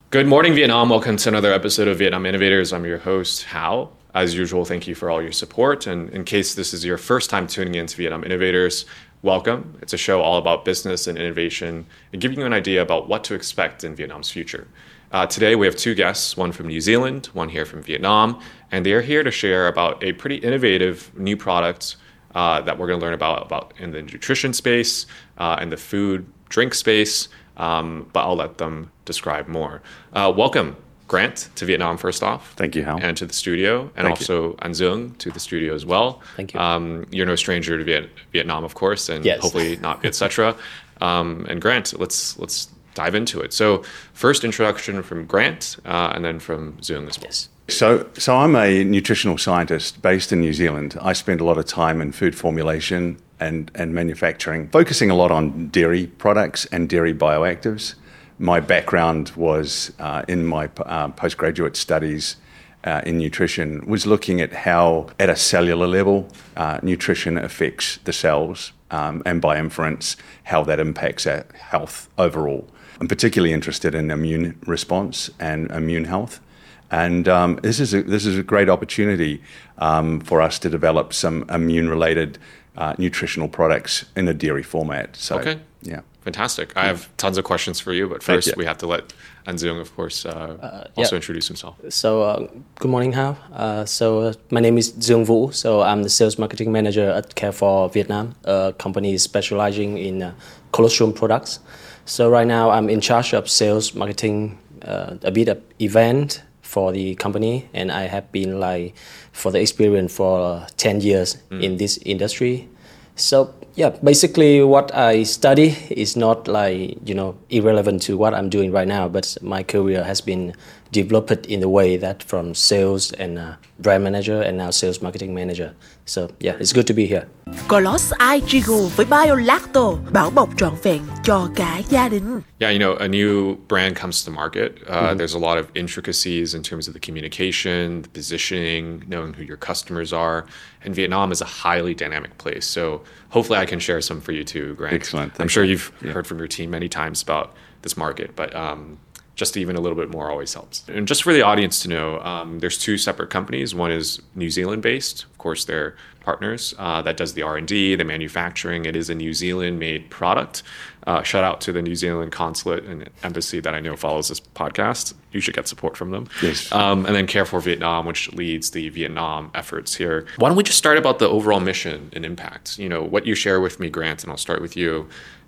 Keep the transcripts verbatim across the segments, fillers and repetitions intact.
Good morning, Vietnam. Welcome to another episode of Vietnam Innovators. I'm your host, Hao. As usual, thank you for all your support. And in case this is your first time tuning in to Vietnam Innovators, welcome. It's a show all about business and innovation and giving you an idea about what to expect in Vietnam's future. Uh, today, we have two guests, one from New Zealand, one here from Vietnam, and they are here to share about a pretty innovative new product uh, that we're going to learn about, about in the nutrition space, uh, and the food, drink space, um, but I'll let them describe more. Uh, welcome, Grant, to Vietnam first off. Thank you, Hal. And to the studio, and Thank also An Dung to the studio as well. Thank you. Um, you're no stranger to Viet- Vietnam, of course, and yes. hopefully not, et cetera. Um, and Grant, let's let's dive into it. So first introduction from Grant, uh, and then from Dung as well. Yes. So, so I'm a nutritional scientist based in New Zealand. I spend a lot of time in food formulation and, and manufacturing, focusing a lot on dairy products and dairy bioactives. My background was uh, in my uh, postgraduate studies uh, in nutrition, was looking at how, at a cellular level, uh, nutrition affects the cells, um, and by inference, how that impacts our health overall. I'm particularly interested in immune response and immune health. And um, this is a, this is a great opportunity um, for us to develop some immune-related uh, nutritional products in a dairy format. So, Okay. Yeah. Fantastic. I have tons of questions for you, but Thank first you. we have to let An Dung, of course, uh, Uh, also yeah. introduce himself. So, uh, good morning, Hao. Uh, so, uh, my name is Dung Vũ. So, I'm the sales marketing manager at Care4 Vietnam, a company specializing in uh, colostrum products. So, right now, I'm in charge of sales, marketing, uh, a bit of event for the company, and I have been like for the experience for uh, ten years mm. in this industry. So yeah, basically what I study is not like, you know, irrelevant to what I'm doing right now, but my career has been developed in the way that from sales and uh, brand manager and now sales marketing manager. So yeah, it's good to be here. Coloss iGigo với BioLacto, bảo bọc trọn vẹn cho cả gia đình. Yeah, you know, a new brand comes to market. Uh, Mm-hmm. There's a lot of intricacies in terms of the communication, the positioning, knowing who your customers are. And Vietnam is a highly dynamic place. So hopefully I can share some for you too, Grant. Excellent. I'm Thank sure you. you've Yeah. heard from your team many times about this market, but um, just even a little bit more always helps. And just for the audience to know, um, there's two separate companies. One is New Zealand-based. Of course, they're partners uh, that does the R and D, the manufacturing. It is a New Zealand-made product. Uh, shout out to the New Zealand consulate and embassy that I know follows this podcast. You should get support from them. Yes. Um, and then Care for Vietnam, which leads the Vietnam efforts here. Why don't we just start about the overall mission and impact? You know, what you share with me, Grant, and I'll start with you,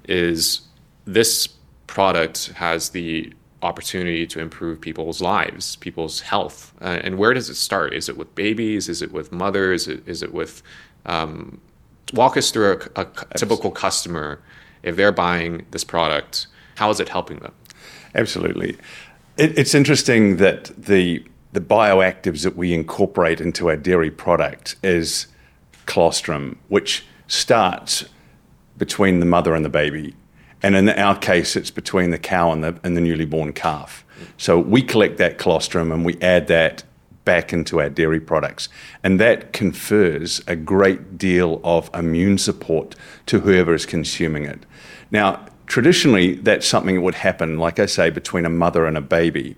is this product has the opportunity to improve people's lives, people's health. Uh, and where does it start? Is it with babies? Is it with mothers? Is it, is it with... Um, walk us through a, a typical customer. If they're buying this product, how is it helping them? Absolutely. It, it's interesting that the the bioactives that we incorporate into our dairy product is colostrum, which starts between the mother and the baby. And in our case, it's between the cow and the, and the newly born calf. So we collect that colostrum and we add that back into our dairy products. And that confers a great deal of immune support to whoever is consuming it. Now, traditionally, that's something that would happen, like I say, between a mother and a baby.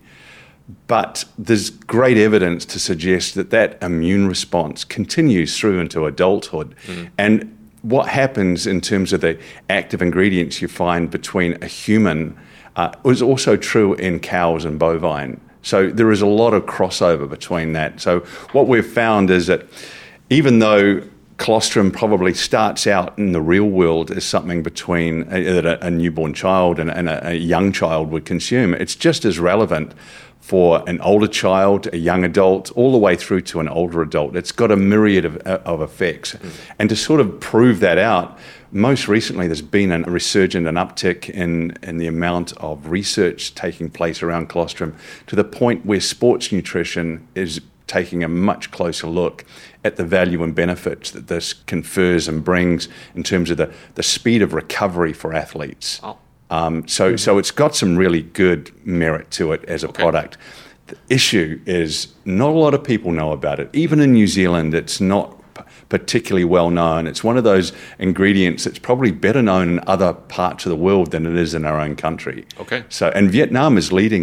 But there's great evidence to suggest that that immune response continues through into adulthood. Mm. And what happens in terms of the active ingredients you find between a human uh, is also true in cows and bovine. So there is a lot of crossover between that. So what we've found is that even though colostrum probably starts out in the real world as something between a, that a, a newborn child and, and a, a young child would consume, it's just as relevant for an older child, a young adult, all the way through to an older adult. It's got a myriad of, of effects. Mm. And to sort of prove that out, most recently there's been a resurgent, an uptick in, in the amount of research taking place around colostrum to the point where sports nutrition is taking a much closer look at the value and benefits that this confers and brings in terms of the, the speed of recovery for athletes. Oh. Um, so, mm-hmm. so it's got some really good merit to it as a okay. product. The issue is not a lot of people know about it. Even in New Zealand, it's not p- particularly well known. It's one of those ingredients that's probably better known in other parts of the world than it is in our own country. Okay. So, and Vietnam is leading that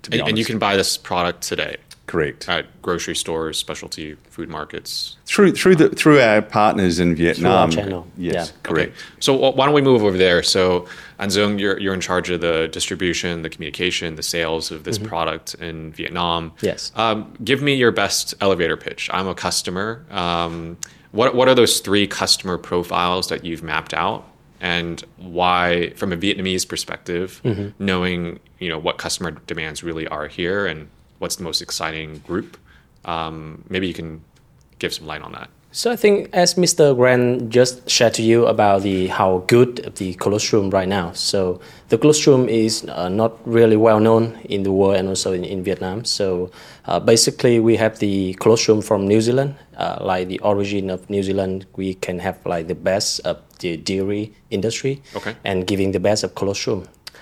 to be and, honest. and you can buy this product today Correct. at grocery stores, specialty food markets. Through through the through our partners in Vietnam. channel, Yes, yeah. correct. Okay. So uh, why don't we move over there? So An Dung, you're you're in charge of the distribution, the communication, the sales of this product in Vietnam. Yes. Um, give me your best elevator pitch. I'm a customer. Um, what what are those three customer profiles that you've mapped out, and why, from a Vietnamese perspective, knowing you know what customer demands really are here, and what's the most exciting group? Um, maybe you can give some light on that. So I think, as Mister Grant just shared to you about the how good the colostrum right now. So the colostrum is uh, not really well known in the world and also in, in Vietnam. So uh, basically, we have the colostrum from New Zealand, uh, like the origin of New Zealand. We can have like the best of the dairy industry, Okay. and giving the best of colostrum.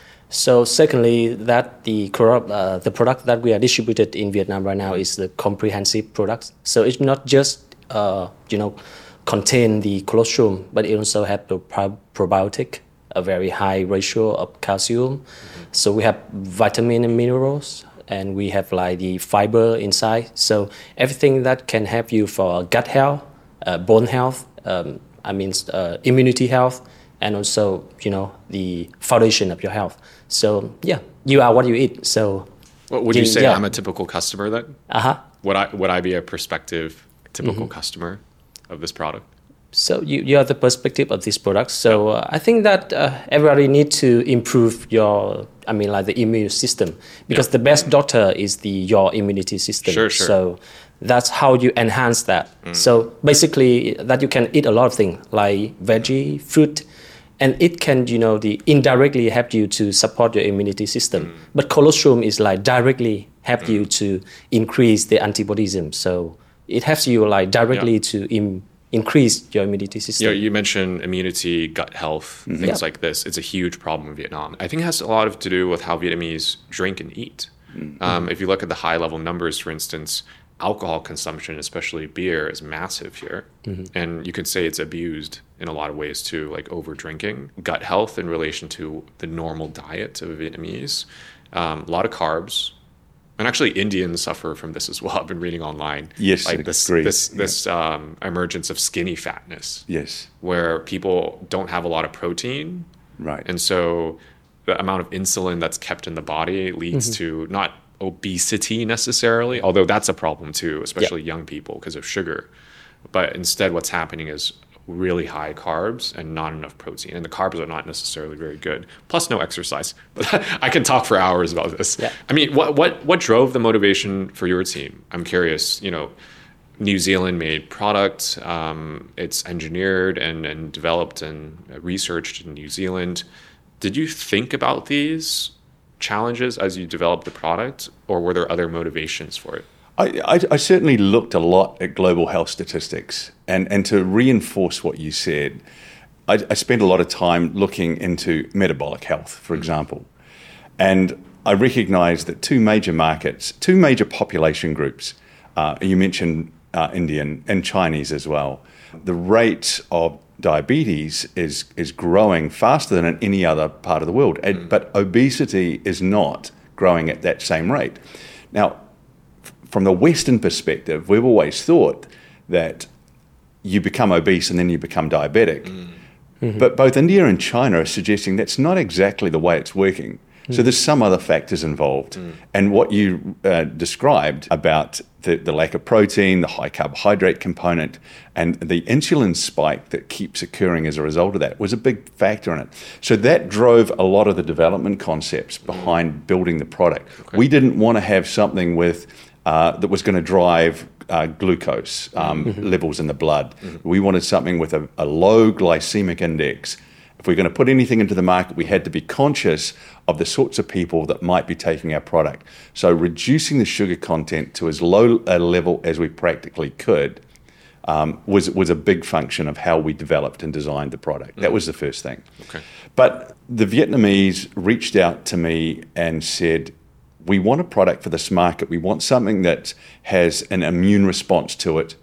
So secondly, that the corrupt, uh, the product that we are distributed in Vietnam right now is the comprehensive product. So it's not just uh, you know contain the colostrum, but it also have the pro- probiotic, a very high ratio of calcium. Mm-hmm. So we have vitamin and minerals, and we have like the fiber inside. So everything that can help you for gut health, uh, bone health, um, I mean uh, immunity health, and also, you know, the foundation of your health. So yeah, you are what you eat. So What would you say? yeah. I'm a typical customer then? Uh-huh. Would I would I be a prospective typical customer of this product? So you, you have the perspective of this product. So uh, I think that uh, everybody needs to improve your, I mean, like the immune system, because Yeah. the best doctor is the your immunity system. Sure, sure. So that's how you enhance that. So basically, that you can eat a lot of things like veggie, fruit, and it can, you know, the indirectly help you to support your immunity system. But colostrum is like directly help you to increase the antibodiesm. So it helps you like directly Yeah. to im- increase your immunity system. You know, you mentioned immunity, gut health, things Yeah. like this. It's a huge problem in Vietnam. I think it has a lot of to do with how Vietnamese drink and eat. Um, if you look at the high level numbers, for instance, alcohol consumption, especially beer, is massive here. And you could say it's abused in a lot of ways too, like over drinking. Gut health in relation to the normal diet of Vietnamese, um, a lot of carbs. And actually, Indians suffer from this as well. I've been reading online. Yes, like this agreed. this this um, emergence of skinny fatness, Yes. where people don't have a lot of protein, Right. and so the amount of insulin that's kept in the body leads to not obesity necessarily, although that's a problem too, especially young people because of sugar. But instead, what's happening is really high carbs and not enough protein, and the carbs are not necessarily very good. Plus, no exercise. But I can talk for hours about this. Yeah. I mean, what what what drove the motivation for your team? I'm curious. You know, New Zealand made product. Um, it's engineered and and developed and researched in New Zealand. Did you think about these challenges as you developed the product, or were there other motivations for it? I, I, I certainly looked a lot at global health statistics, and, and to reinforce what you said, I, I spent a lot of time looking into metabolic health, for example. And I recognized that two major markets, two major population groups, uh, you mentioned uh, Indian and Chinese as well, the rate of diabetes is, is growing faster than in any other part of the world, and, but obesity is not growing at that same rate. Now, from the Western perspective, we've always thought that you become obese and then you become diabetic. Mm-hmm. But both India and China are suggesting that's not exactly the way it's working. Mm-hmm. So there's some other factors involved. Mm. And what you uh, described about the, the lack of protein, the high carbohydrate component, and the insulin spike that keeps occurring as a result of that was a big factor in it. So that drove a lot of the development concepts behind mm. building the product. Okay. We didn't want to have something with Uh, that was going to drive uh, glucose um, mm-hmm. levels in the blood. Mm-hmm. We wanted something with a, a low glycemic index. If we're going to put anything into the market, we had to be conscious of the sorts of people that might be taking our product. So reducing the sugar content to as low a level as we practically could um, was, was a big function of how we developed and designed the product. Mm-hmm. That was the first thing. Okay. But the Vietnamese reached out to me and said, we want a product for this market. We want something that has an immune response to it.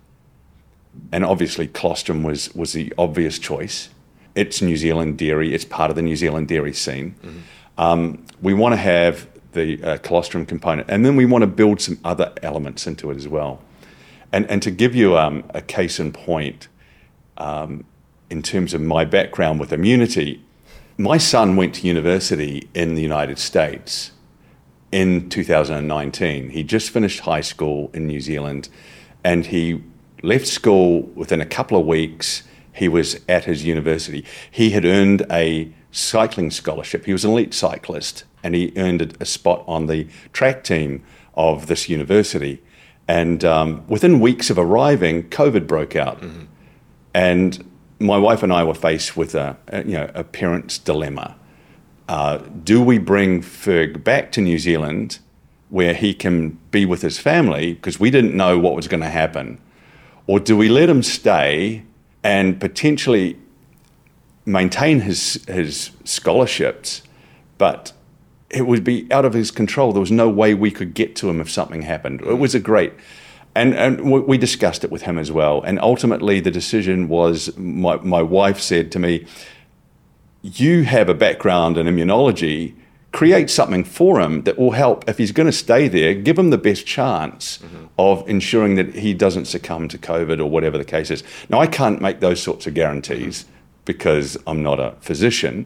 And obviously colostrum was, was the obvious choice. It's New Zealand dairy. It's part of the New Zealand dairy scene. Mm-hmm. Um, we want to have the uh, colostrum component. And then we want to build some other elements into it as well. And, and to give you um, a case in point, um, in terms of my background with immunity, my son went to university in the United States in two thousand nineteen. He just finished high school in New Zealand, and he left school within a couple of weeks. He was at his university. He had earned a cycling scholarship. He was an elite cyclist, and he earned a spot on the track team of this university. And um, within weeks of arriving, COVID broke out. Mm-hmm. And my wife and I were faced with a, a you know a parent's dilemma. Uh, do we bring Ferg back to New Zealand where he can be with his family, because we didn't know what was going to happen, or do we let him stay and potentially maintain his his scholarships, but it would be out of his control? There was no way we could get to him if something happened. It was a great, and, and we discussed it with him as well. And ultimately the decision was, my, my wife said to me, you have a background in immunology, create something for him that will help. If he's going to stay there, give him the best chance mm-hmm. of ensuring that he doesn't succumb to COVID or whatever the case is. Now, I can't make those sorts of guarantees mm-hmm. because I'm not a physician,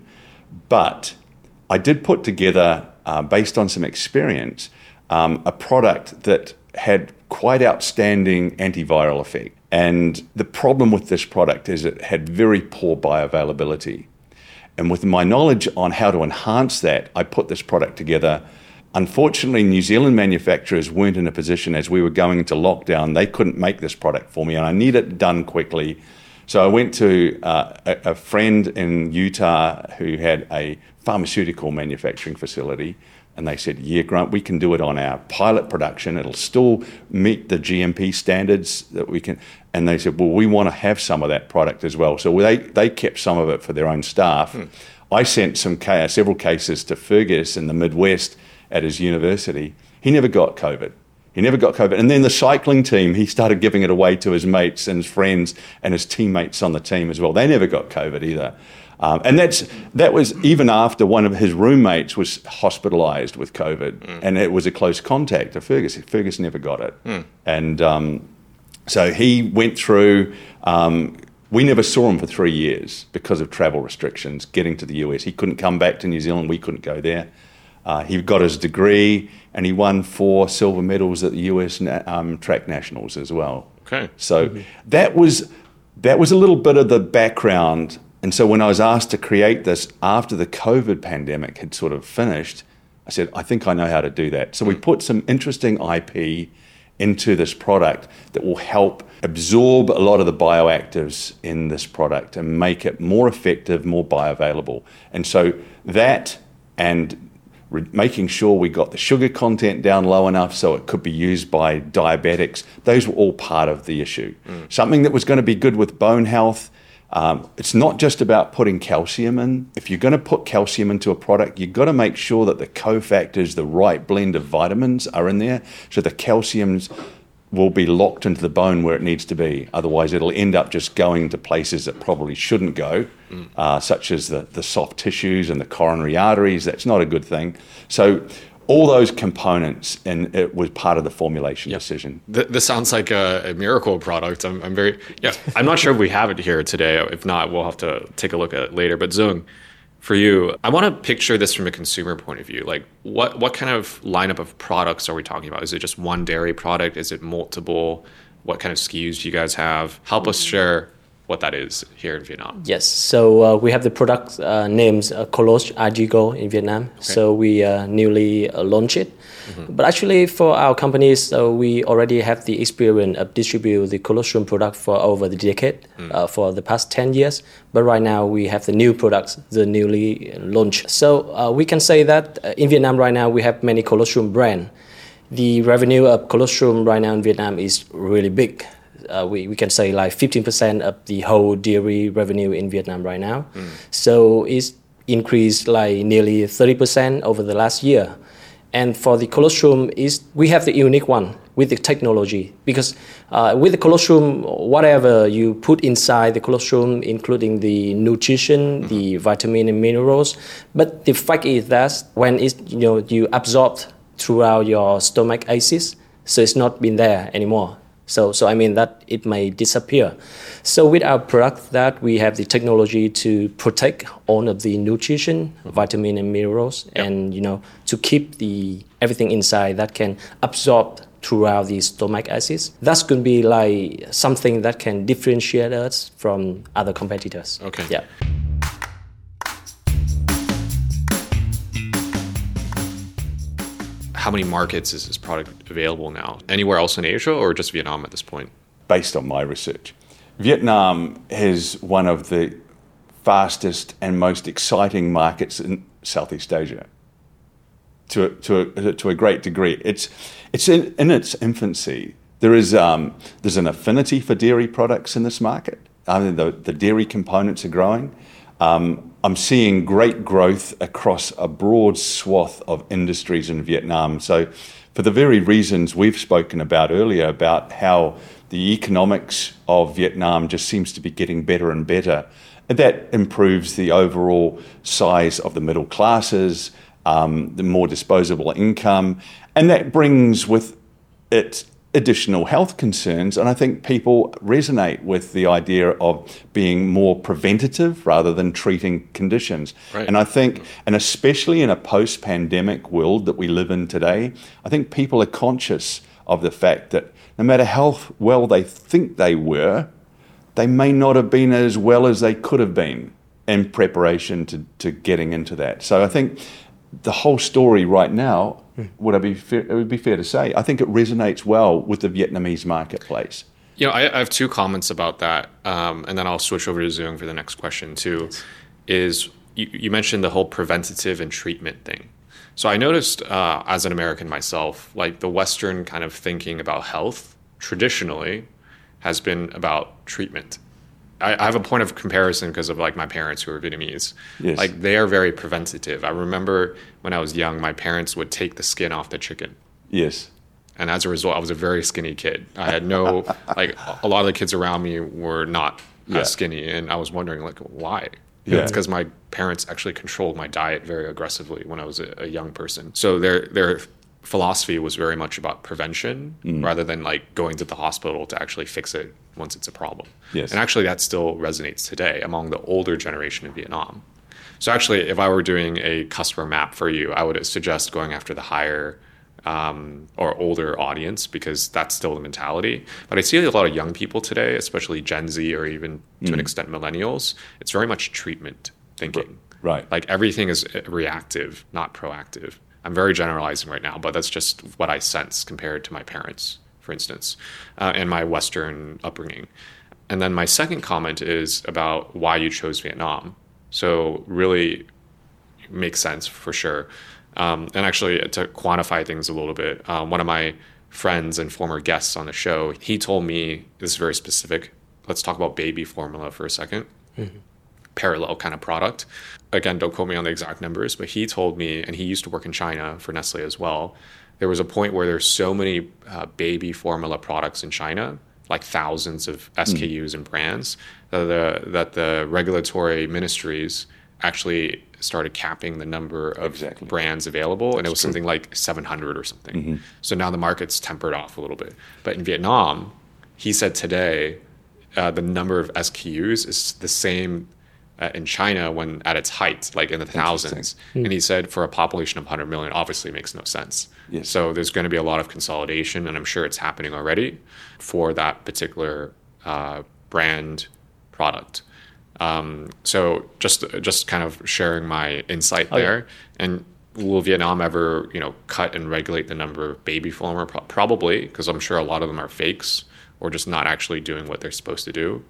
but I did put together, uh, based on some experience, um, a product that had quite outstanding antiviral effect. And the problem with this product is it had very poor bioavailability. And with my knowledge on how to enhance that, I put this product together. Unfortunately, New Zealand manufacturers weren't in a position, as we were going into lockdown, they couldn't make this product for me, and I need it done quickly. So I went to uh, a, a friend in Utah who had a pharmaceutical manufacturing facility, and they said, yeah, Grant, we can do it on our pilot production. It'll still meet the G M P standards that we can. And they said, well, we want to have some of that product as well. So they, they kept some of it for their own staff. Hmm. I sent some several cases to Fergus in the Midwest at his university. He never got COVID. He never got COVID. And then the cycling team, he started giving it away to his mates and his friends and his teammates on the team as well. They never got COVID either. Um, and that's that was even after one of his roommates was hospitalised with COVID, mm. and it was a close contact of Fergus. Fergus never got it. Mm. And um, so he went through, um, we never saw him for three years because of travel restrictions, getting to the U S. He couldn't come back to New Zealand. We couldn't go there. Uh, he got his degree, and he won four silver medals at the U S um, track nationals as well. Okay. So mm-hmm. that was that was a little bit of the background. And so when I was asked to create this after the COVID pandemic had sort of finished, I said, I think I know how to do that. So we put some interesting I P into this product that will help absorb a lot of the bioactives in this product and make it more effective, more bioavailable. And so that and re- making sure we got the sugar content down low enough so it could be used by diabetics, those were all part of the issue. Mm. Something that was going to be good with bone health. Um, it's not just about putting calcium in. If you're going to put calcium into a product, you've got to make sure that the cofactors, the right blend of vitamins are in there, so the calciums will be locked into the bone where it needs to be. Otherwise, it'll end up just going to places that probably shouldn't go, mm. uh, such as the, the soft tissues and the coronary arteries. That's not a good thing. So all those components, and it was part of the formulation yep. decision. Th- this sounds like a, a miracle product. I'm, I'm very, yeah. I'm not sure if we have it here today. If not, we'll have to take a look at it later. But Zung, for you, I want to picture this from a consumer point of view. Like, what what kind of lineup of products are we talking about? Is it just one dairy product? Is it multiple? What kind of S K Us do you guys have? Help us share what that is here in Vietnam. Yes, so uh, we have the product uh, names uh, Colostrum Argigo in Vietnam. Okay. So we uh, newly uh, launched it. Mm-hmm. But actually for our companies, uh, we already have the experience of distribute the colostrum product for over the decade, mm. uh, for the past ten years. But right now we have the new products, the newly launched. So uh, we can say that uh, in Vietnam right now we have many colostrum brands. The revenue of colostrum right now in Vietnam is really big. Uh, we, we can say like fifteen percent of the whole dairy revenue in Vietnam right now. Mm. So it's increased like nearly thirty percent over the last year. And for the colostrum, is we have the unique one. with the technology, because uh, with the colostrum, whatever you put inside the colostrum, including the nutrition, mm-hmm. the vitamin and minerals, but the fact is that when it's, you know, you absorb throughout your stomach acids, so it's not been there anymore. So, so I mean that it may disappear. So with our product, that we have the technology to protect all of the nutrition, vitamin and minerals, yep. and you know to keep the everything inside that can absorb throughout the stomach acids. That's going to be like something that can differentiate us from other competitors. Okay. Yeah. How many markets is this product available now? Anywhere else in Asia or just Vietnam at this point? Based on my research, Vietnam is one of the fastest and most exciting markets in Southeast Asia. To a, to a, to a great degree, it's it's in, in its infancy. There is um, there's an affinity for dairy products in this market. I mean, the the dairy components are growing. Um, I'm seeing great growth across a broad swath of industries in Vietnam. So for the very reasons we've spoken about earlier, about how the economics of Vietnam just seems to be getting better and better, and that improves the overall size of the middle classes, um, the more disposable income, and that brings with it additional health concerns. And I think people resonate with the idea of being more preventative rather than treating conditions. Right. And I think, and especially in a post-pandemic world that we live in today, I think people are conscious of the fact that no matter how well they think they were, they may not have been as well as they could have been in preparation to, to getting into that. So I think the whole story right now, would I be fair, it would be fair to say, I think it resonates well with the Vietnamese marketplace. You know, I, I have two comments about that, um, and then I'll switch over to Dung for the next question too. Is you, you mentioned the whole preventative and treatment thing. So I noticed uh, as an American myself, like the Western kind of thinking about health traditionally has been about treatment. I, I have a point of comparison because of like my parents who are Vietnamese. Yes. Like they are very preventative. I remember when I was young, my parents would take the skin off the chicken. Yes. And as a result, I was a very skinny kid. I had no, like a lot of the kids around me were not yeah. as skinny. And I was wondering like, why? Yeah. It's because my parents actually controlled my diet very aggressively when I was a, a young person. So their their philosophy was very much about prevention mm. rather than like going to the hospital to actually fix it once it's a problem. Yes. And actually that still resonates today among the older generation in Vietnam. So actually, if I were doing a customer map for you, I would suggest going after the higher um, or older audience because that's still the mentality. But I see a lot of young people today, especially Gen Z or even to mm. an extent millennials, it's very much treatment thinking. Right. Like everything is reactive, not proactive. I'm very generalizing right now, but that's just what I sense compared to my parents, for instance, uh, and my Western upbringing. And then my second comment is about why you chose Vietnam. So really makes sense for sure. Um, and actually to quantify things a little bit, uh, one of my friends and former guests on the show, he told me, this is very specific. Let's talk about baby formula for a second. Mm-hmm. Parallel kind of product. Again, don't quote me on the exact numbers, but he told me, and he used to work in China for Nestle as well, there was a point where there's so many uh, baby formula products in China, like thousands of S K Us mm. and brands, that the, that the regulatory ministries actually started capping the number of exactly. brands available. That's and it was true. something like seven hundred or something. Mm-hmm. So now the market's tempered off a little bit. But in Vietnam, he said today, uh, the number of S K Us is the same Uh, in China when at its height, like in the thousands. Mm. And he said for a population of one hundred million, obviously makes no sense. Yes. So there's going to be a lot of consolidation, and I'm sure it's happening already for that particular uh, brand product. Um, so just just kind of sharing my insight oh, there. Yeah. And will Vietnam ever, you know, cut and regulate the number of baby formula? Pro- probably, because I'm sure a lot of them are fakes or just not actually doing what they're supposed to do.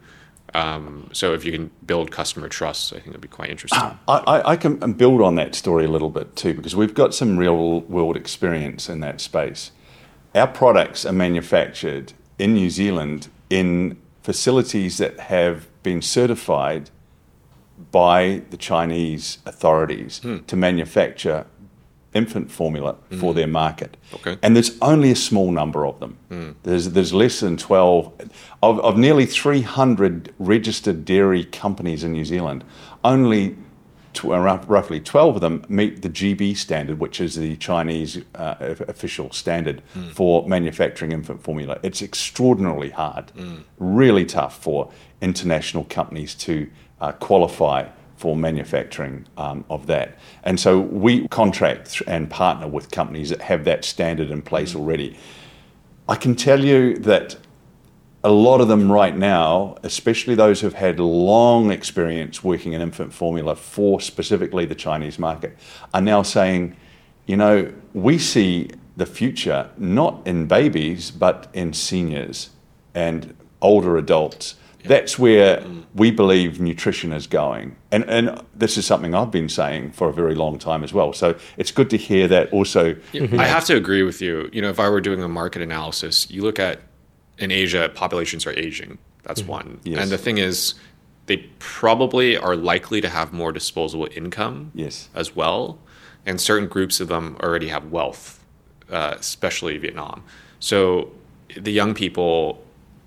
Um, so if you can build customer trust, I think it'd be quite interesting. I, I, I can build on that story a little bit too, because we've got some real world experience in that space. Our products are manufactured in New Zealand in facilities that have been certified by the Chinese authorities hmm. to manufacture infant formula for Mm. their market. Okay. And there's only a small number of them. Mm. There's there's less than twelve. Of, of nearly three hundred registered dairy companies in New Zealand, only tw- around roughly twelve of them meet the G B standard, which is the Chinese uh, official standard Mm. for manufacturing infant formula. It's extraordinarily hard, Mm. really tough for international companies to uh, qualify for manufacturing um, of that. And so we contract and partner with companies that have that standard in place Mm. already. I can tell you that a lot of them right now, especially those who've had long experience working in infant formula for specifically the Chinese market, are now saying, you know, we see the future not in babies, but in seniors and older adults. That's where we believe nutrition is going. And and this is something I've been saying for a very long time as well. So it's good to hear that also. I have to agree with you. You know, if I were doing a market analysis, you look at in Asia, populations are aging. That's one. Yes. And the thing is, they probably are likely to have more disposable income Yes. as well. And certain groups of them already have wealth, uh, especially Vietnam. So the young people,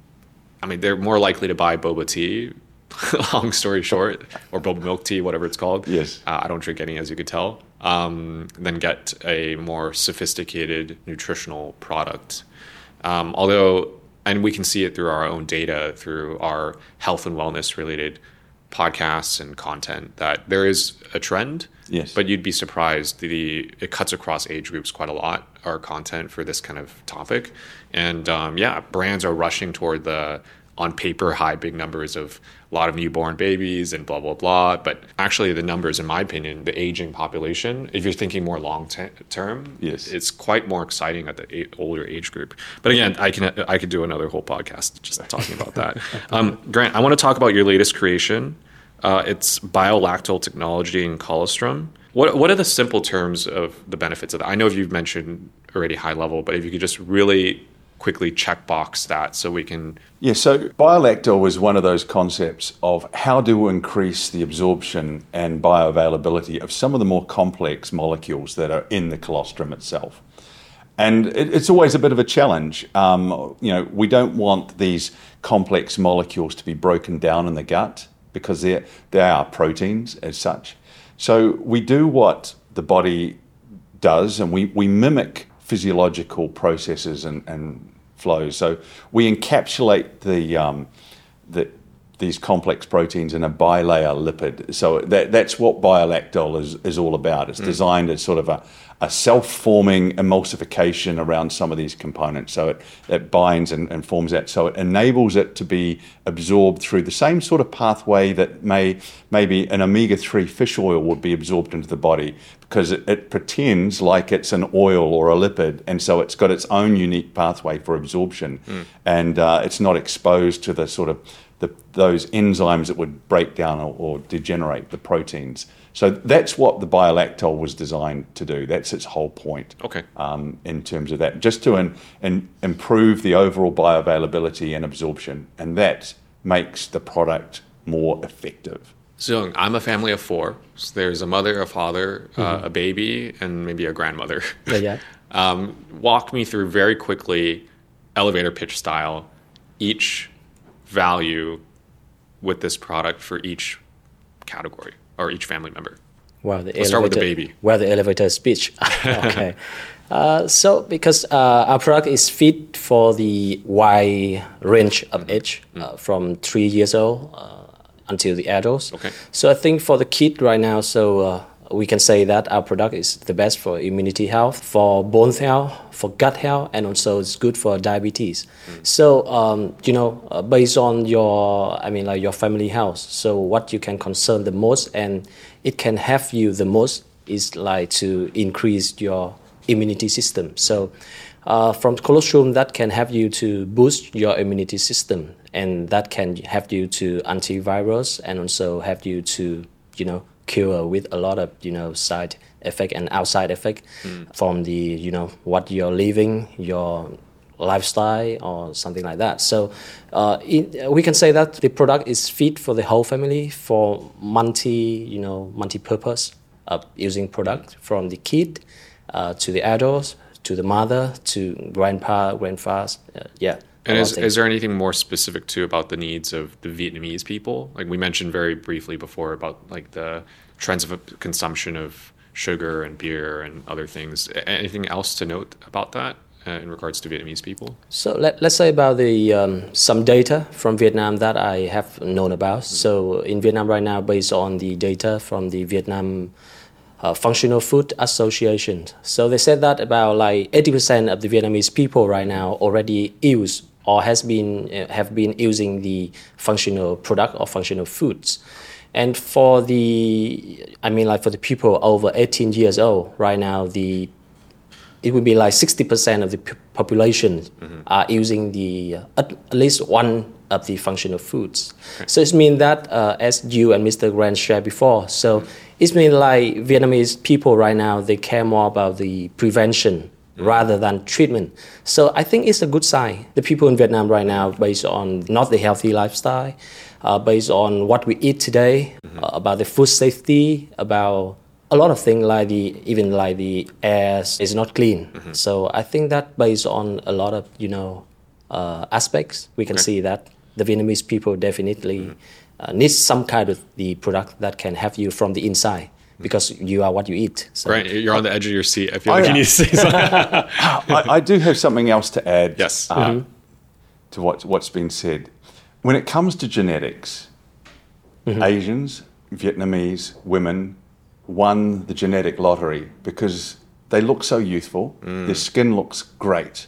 I mean, they're more likely to buy boba tea, long story short, or boba milk tea, whatever it's called. Yes. Uh, I don't drink any, as you could tell. Um, than get a more sophisticated nutritional product. Um, although, and we can see it through our own data, through our health and wellness related podcasts and content, that there is a trend. Yes. But you'd be surprised. The it cuts across age groups quite a lot, our content for this kind of topic. And um, yeah, brands are rushing toward the, on paper, high big numbers of a lot of newborn babies and blah, blah, blah. But actually the numbers, in my opinion, the aging population, if you're thinking more long t- term, Yes. it's quite more exciting at the a- older age group. But again, I can I could do another whole podcast just talking about that. Um, Grant, I want to talk about your latest creation. Uh, it's biolactal technology in colostrum. What what are the simple terms of the benefits of that? I know you've mentioned already high level, but if you could just really quickly checkbox that so we can... Yeah, so biolactal was one of those concepts of how to increase the absorption and bioavailability of some of the more complex molecules that are in the colostrum itself. And it, it's always a bit of a challenge. Um, you know, we don't want these complex molecules to be broken down in the gut because they're, they are proteins as such. So we do what the body does, and we, we mimic physiological processes and, and flows. So we encapsulate the, um, the these complex proteins in a bilayer lipid. So that, that's what biolactal is, is all about. It's mm. designed as sort of a, a self-forming emulsification around some of these components. So it, it binds and, and forms that. So it enables it to be absorbed through the same sort of pathway that may maybe an omega three fish oil would be absorbed into the body, because it, it pretends like it's an oil or a lipid, and so it's got its own unique pathway for absorption, mm. and uh, it's not exposed to the sort of the, those enzymes that would break down or, or degenerate the proteins. So that's what the biolactal was designed to do. That's its whole point. Okay. Um, in terms of that, just to in, in improve the overall bioavailability and absorption, and that makes the product more effective. So I'm a family of four. So there's a mother, a father, mm-hmm. uh, a baby, and maybe a grandmother. Yeah, yeah. um, walk me through very quickly, elevator pitch style, each value with this product for each category or each family member. Well, the Let's start with the baby. Well, the elevator speech. Okay. uh, so because uh, our product is fit for the wide range of mm-hmm. age, mm-hmm. uh, from three years old uh, until the adults. Okay. So I think for the kid right now, so uh, we can say that our product is the best for immunity health, for bone health, for gut health, and also it's good for diabetes. Mm. So, um, you know, uh, based on your, I mean, like your family health, so what you can concern the most and it can help you the most is like to increase your immunity system. So uh, from colostrum, that can help you to boost your immunity system, and that can help you to antivirus and also help you to, you know, cure with a lot of, you know, side effect and outside effect mm. from the, you know, what you're living, your lifestyle or something like that. So uh, it, we can say that the product is fit for the whole family, for multi, you know, multi-purpose uh, using product from the kid uh, to the adults, to the mother, to grandpa, grandfathers. Uh, yeah. And is, is there anything more specific too about the needs of the Vietnamese people? Like we mentioned very briefly before about like the trends of consumption of sugar and beer and other things. Anything else to note about that uh, in regards to Vietnamese people? So let, let's say about the um, some data from Vietnam that I have known about. Mm-hmm. So in Vietnam right now, based on the data from the Vietnam Uh, Functional Food Association. So they said that about like eighty percent of the Vietnamese people right now already use or has been uh, have been using the functional product or functional foods. And for the, I mean like for the people over eighteen years old right now, the it would be like sixty percent of the p- population mm-hmm. are using the uh, at, at least one of the functional foods. Okay. So it means that uh, as you and Mister Grant shared before, so it means like Vietnamese people right now, they care more about the prevention mm-hmm. rather than treatment. So I think it's a good sign. The people in Vietnam right now, based on not the healthy lifestyle, uh, based on what we eat today, mm-hmm. uh, about the food safety, about a lot of things like the, even like the air is not clean. Mm-hmm. So I think that based on a lot of, you know, uh, aspects, we can okay. see that the Vietnamese people definitely mm-hmm. uh, need some kind of the product that can have you from the inside because you are what you eat. So. Right, you're on the edge of your seat. I feel like oh, yeah. you need to say something. I, I do have something else to add yes. uh, mm-hmm. to what, what's been said. When it comes to genetics, mm-hmm. Asians, Vietnamese, women won the genetic lottery because they look so youthful, mm. their skin looks great.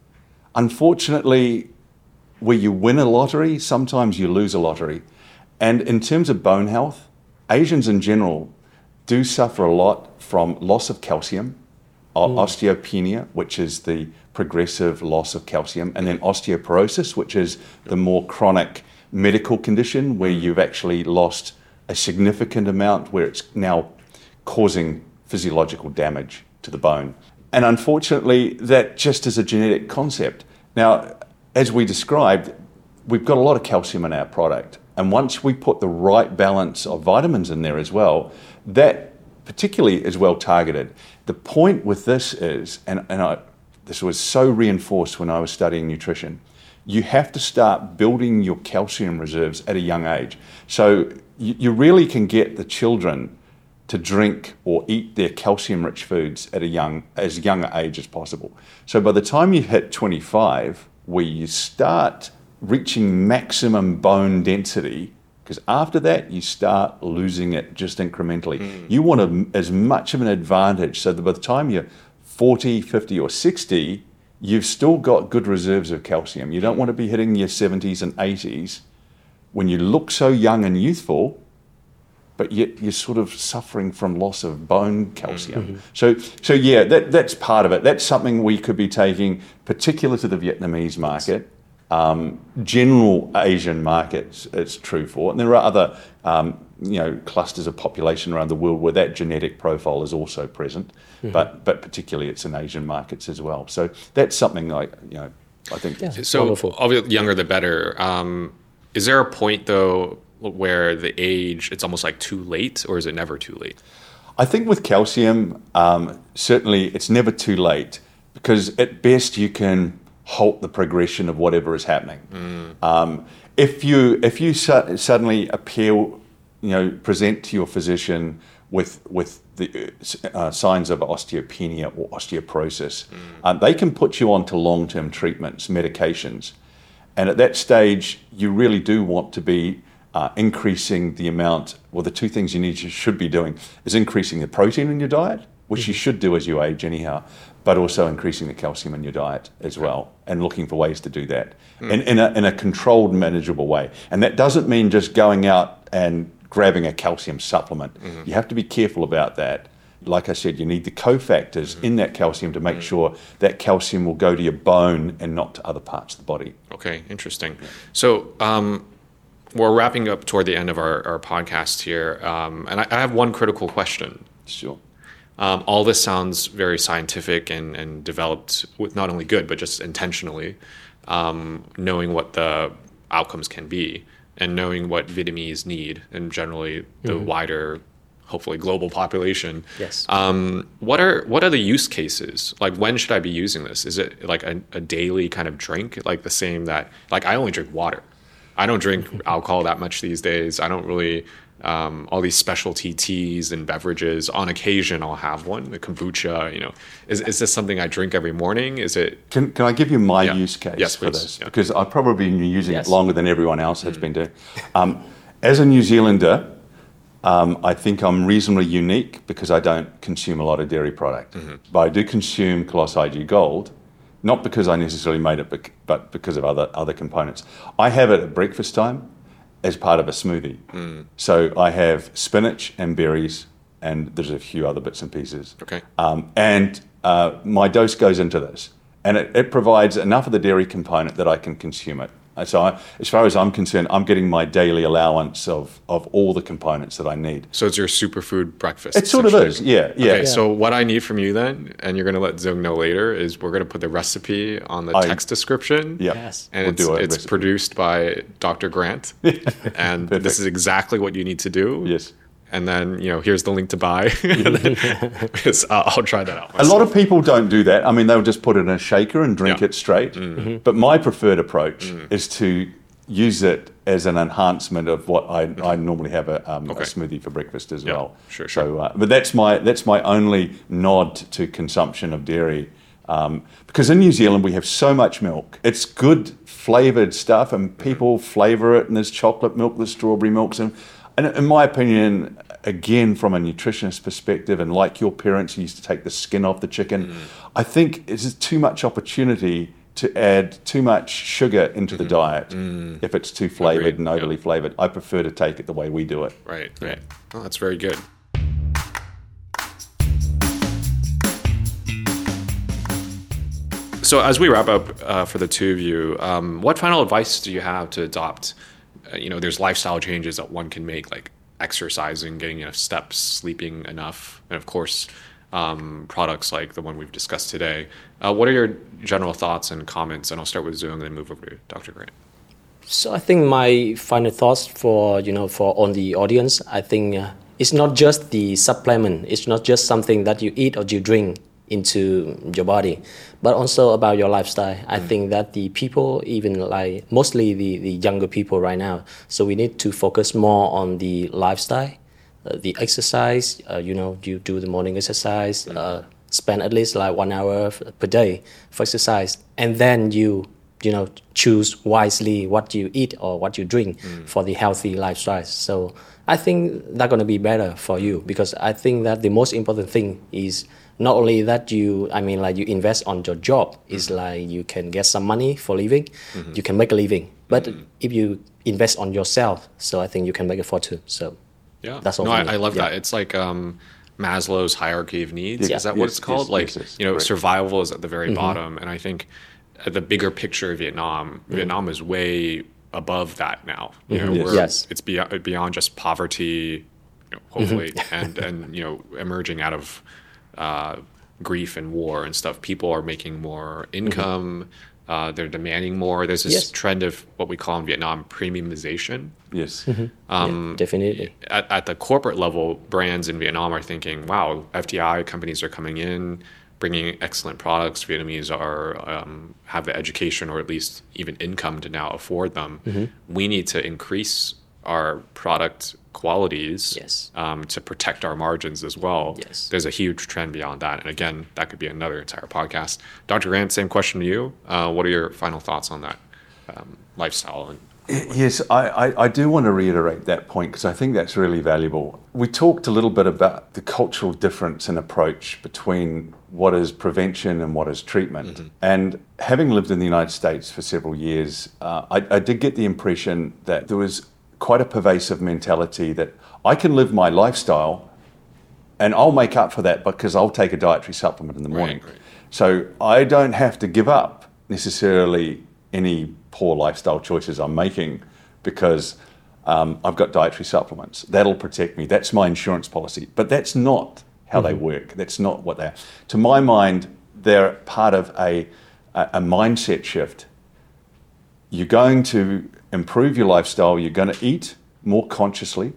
Unfortunately, where you win a lottery, sometimes you lose a lottery. And in terms of bone health, Asians in general do suffer a lot from loss of calcium, mm. osteopenia, which is the progressive loss of calcium, and then osteoporosis, which is the more chronic medical condition where you've actually lost a significant amount where it's now causing physiological damage to the bone. And unfortunately, that just is a genetic concept. Now, as we described, we've got a lot of calcium in our product. And once we put the right balance of vitamins in there as well, that particularly is well targeted. The point with this is, and, and I, this was so reinforced when I was studying nutrition, you have to start building your calcium reserves at a young age. So you, you really can get the children to drink or eat their calcium-rich foods at a young, as young an age as possible. So by the time you hit twenty-five, where you start reaching maximum bone density, because after that you start losing it just incrementally. Mm. You want a, as much of an advantage so that by the time you're forty, fifty or sixty, you've still got good reserves of calcium. You don't want to be hitting your seventies and eighties when you look so young and youthful, but yet you're sort of suffering from loss of bone calcium. Mm-hmm. So, so yeah, that, that's part of it. That's something we could be taking, particular to the Vietnamese market. Um, general Asian markets, it's true for. And there are other, um, you know, clusters of population around the world where that genetic profile is also present, mm-hmm. but but particularly it's in Asian markets as well. So that's something like, you know, I think. Yeah, so wonderful. Obviously, younger the better. Um, is there a point though where the age, it's almost like too late, or is it never too late? I think with calcium, um, certainly it's never too late, because at best you can halt the progression of whatever is happening. Mm. Um, if you if you su- suddenly appear, you know, present to your physician with with the uh, signs of osteopenia or osteoporosis, mm. um, they can put you onto long-term treatments, medications, and at that stage you really do want to be Uh, increasing the amount, well, the two things you need, you should be doing is increasing the protein in your diet, which mm-hmm. you should do as you age anyhow, but also increasing the calcium in your diet as okay. well, and looking for ways to do that mm. in, in, a, in a controlled, manageable way. And that doesn't mean just going out and grabbing a calcium supplement. Mm-hmm. You have to be careful about that. Like I said, you need the cofactors mm-hmm. in that calcium to make mm-hmm. sure that calcium will go to your bone and not to other parts of the body. Okay, interesting. So, um, we're wrapping up toward the end of our, our podcast here, um, and I, I have one critical question. Sure. Um, all this sounds very scientific and, and developed with not only good, but just intentionally, um, knowing what the outcomes can be and knowing what Vietnamese need, and generally the mm-hmm. wider hopefully global population. Yes. Um, what are what are the use cases? Like, when should I be using this? Is it like a, a daily kind of drink, like the same that like I only drink water. I don't drink alcohol that much these days. I don't really um, all these specialty teas and beverages. On occasion, I'll have one, the kombucha. You know, is is this something I drink every morning? Is it? Can Can I give you my Yeah. use case Yes, for please. this? Yeah. Because I've probably been using Yes. it longer than everyone else has been doing. Um, as a New Zealander, um, I think I'm reasonably unique because I don't consume a lot of dairy product, but I do consume Colossus I G Gold. Not because I necessarily made it, bec- but because of other other components. I have it at breakfast time as part of a smoothie. So I have spinach and berries, and there's a few other bits and pieces. Okay. Um, and uh, my dose goes into this, and it, it provides enough of the dairy component that I can consume it. And so, I, as far as I'm concerned, I'm getting my daily allowance of of all the components that I need. So it's your superfood breakfast. It sort of essentially. is, yeah, yeah. Okay, so what I need from you then, and you're going to let Zung know later, is we're going to put the recipe on the I- text description. Yeah, Yes. And we'll it's, do a it's recipe. produced by Doctor Grant. And Perfect. this is exactly what you need to do. Yes. And then, you know, here's the link to buy. And then- because, uh, I'll try that out A myself. lot of people don't do that. I mean, they'll just put it in a shaker and drink Yeah. it straight. But my preferred approach is to use it as an enhancement of what I, I normally have a, um, Okay. a smoothie for breakfast as Yeah, well. sure, So, sure. uh, but that's my that's my only nod to consumption of dairy, um, because in New Zealand we have so much milk. It's good flavored stuff, and people flavor it. And there's chocolate milk, there's strawberry milks, and, and in my opinion, again from a nutritionist perspective, and like your parents used to take the skin off the chicken, I think it's too much opportunity to add too much sugar into the diet if it's too flavored Agreed, and overly yeah. flavored. I prefer to take it the way we do it. Right, right. Oh, that's very good. So as we wrap up uh, for the two of you, um, what final advice do you have to adopt? Uh, you know, there's lifestyle changes that one can make, like exercising, getting enough steps, sleeping enough, and of course, um, products like the one we've discussed today. Uh, what are your general thoughts and comments? And I'll start with Zung and then move over to Doctor Grant. So I think my final thoughts for you know for on the audience, I think uh, it's not just the supplement. It's not just something that you eat or you drink into your body, but also about your lifestyle. I think that the people, even like mostly the, the younger people right now, so we need to focus more on the lifestyle, uh, the exercise. Uh, you know, you do the morning exercise, uh, spend at least like one hour f- per day for exercise, and then you you know choose wisely what you eat or what you drink for the healthy lifestyle. So I think that's gonna be better for you, because I think that the most important thing is not only that you, I mean, like you invest on your job, it's like you can get some money for living, you can make a living. But if you invest on yourself, so I think you can make a fortune. So Yeah, that's all no, for I, me. I love Yeah. that. It's like um, Maslow's hierarchy of needs. Yeah. Is that what Yes, it's called? yes, like, yes, yes, you know, correct. survival is at the very bottom, and I think at the bigger picture of Vietnam, Vietnam is way above that now. You know, Yes. where Yes. it's beyond beyond just poverty, you know, hopefully, and and you know, emerging out of uh, grief and war and stuff. People are making more income. Uh, they're demanding more. There's this Yes. trend of what we call in Vietnam premiumization. Yes. Yeah, definitely. At, at the corporate level, brands in Vietnam are thinking, wow, F D I companies are coming in, bringing excellent products. Vietnamese are um, have the education or at least even income to now afford them. We need to increase our product qualities Yes. um, to protect our margins as well. Yes. There's a huge trend beyond that. And again, that could be another entire podcast. Doctor Grant, same question to you. Uh, what are your final thoughts on that um, lifestyle? And Yes, I, I, I do want to reiterate that point because I think that's really valuable. We talked a little bit about the cultural difference in approach between what is prevention and what is treatment. Mm-hmm. And having lived in the United States for several years, uh, I, I did get the impression that there was quite a pervasive mentality that I can live my lifestyle and I'll make up for that because I'll take a dietary supplement in the morning. Right, right. So I don't have to give up necessarily any poor lifestyle choices I'm making because um, I've got dietary supplements. That'll protect me. That's my insurance policy. But that's not how mm-hmm. they work. That's not what they are. To my mind, they're part of a, a, a mindset shift. You're going to improve your lifestyle. You're going to eat more consciously.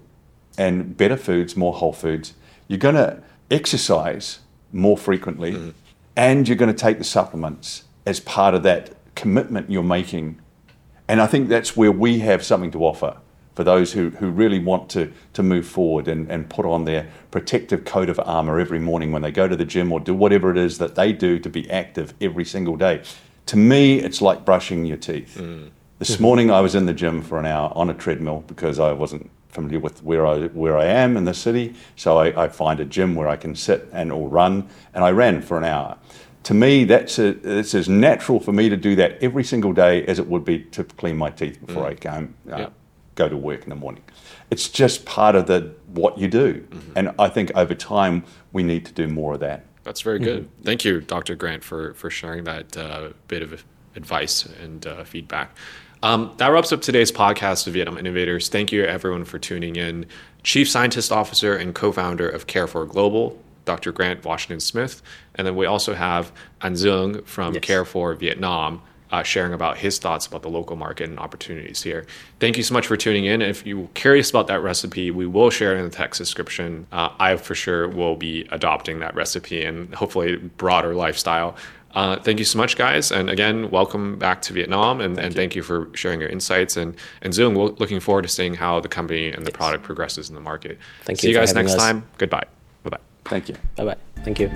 and better foods, more whole foods. You're going to exercise more frequently, mm. and you're going to take the supplements as part of that commitment you're making. And I think that's where we have something to offer for those who, who really want to, to move forward and, and put on their protective coat of armor every morning when they go to the gym or do whatever it is that they do to be active every single day. To me, it's like brushing your teeth. Mm. This morning I was in the gym for an hour on a treadmill because I wasn't familiar with where I where I am in the city. So I, I find a gym where I can sit and or run, and I ran for an hour. To me, that's a, it's as natural for me to do that every single day as it would be to clean my teeth before mm. I go, uh, yep. go to work in the morning. It's just part of the what you do. Mm-hmm. And I think over time, we need to do more of that. That's very good. Mm-hmm. Thank you, Doctor Grant, for, for sharing that uh, bit of advice and uh, feedback. Um, that wraps up today's podcast of Vietnam Innovators. Thank you, everyone, for tuning in. Chief Scientist Officer and co-founder of Care for Global, Doctor Grant Washington Smith. And then we also have Anh Duong from yes. Care for Vietnam uh, sharing about his thoughts about the local market and opportunities here. Thank you so much for tuning in. If you're curious about that recipe, we will share it in the text description. Uh, I for sure will be adopting that recipe and hopefully broader lifestyle. Uh, thank you so much, guys. And again, welcome back to Vietnam. And thank, and you. thank you for sharing your insights. And, and Duong, we're looking forward to seeing how the company and the yes. product progresses in the market. Thank See you. you guys next us. time. Goodbye. Bye-bye. Thank you. Bye-bye. Thank you.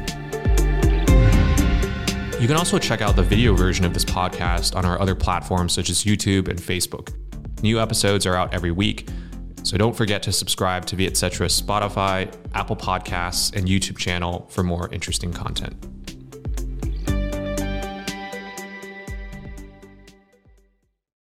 You can also check out the video version of this podcast on our other platforms such as YouTube and Facebook. New episodes are out every week, so don't forget to subscribe to Vietcetra's Spotify, Apple Podcasts, and YouTube channel for more interesting content.